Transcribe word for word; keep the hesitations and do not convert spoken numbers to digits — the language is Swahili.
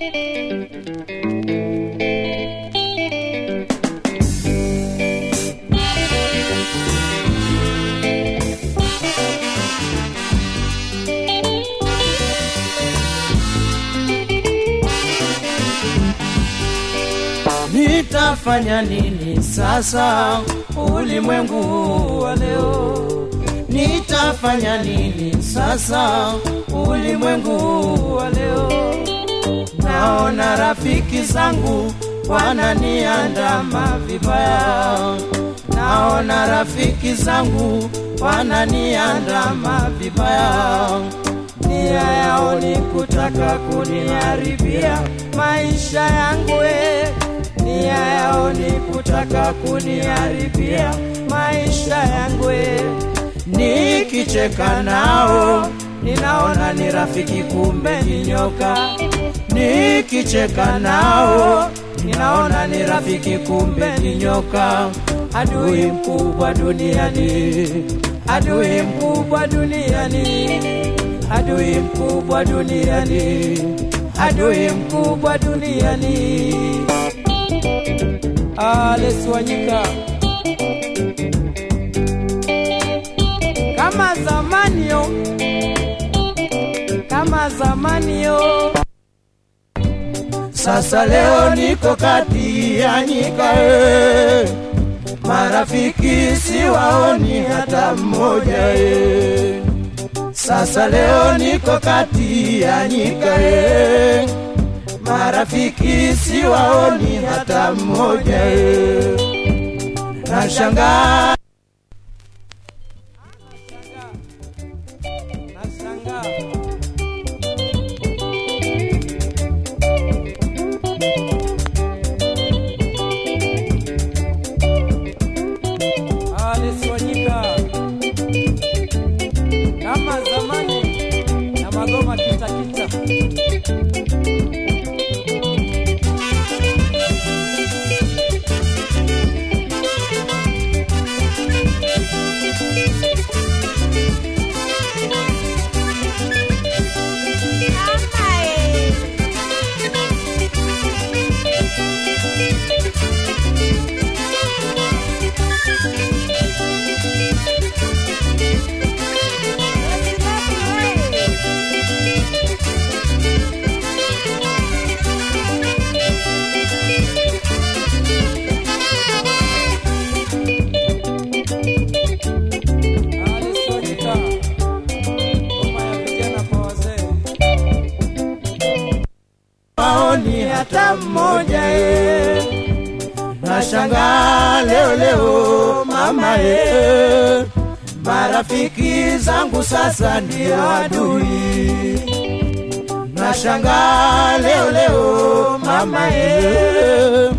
Nitafanya nini sasa ulimwengu wa leo? Nitafanya nini sasa ulimwengu wa leo? Naona rafiki zangu wananiandama vibaya. Naona rafiki zangu wananiandama vibaya. Nia yao ni kutaka kuniharibia maisha yangu. Nia yao ni kutaka kuniharibia maisha yangu. Nikicheka nao ninaona ni rafiki, kumbe ni nyoka. Nikicheka nao ninaona ni rafiki, kumbe ni nyoka. Adui mkubwa duniani, adui mkubwa duniani, adui mkubwa duniani, adui mkubwa duniani. Alex Wanyika, kama zamani yo, kama zamani yo. Sasa leo niko kati ya nyika, eh. Marafiki siwaoni hata mmoja, eh. Sasa leo niko kati ya nyika, eh. Marafiki siwaoni hata mmoja, eh. Nashangaa, nashangaa, Alex Wanyika, kama zamani na magoma kita kita. Ni hata mmoja, eh. Nashangaa leo leo mama, eh. Marafiki zangu sasa ndio adui. Nashangaa leo leo mama, eh.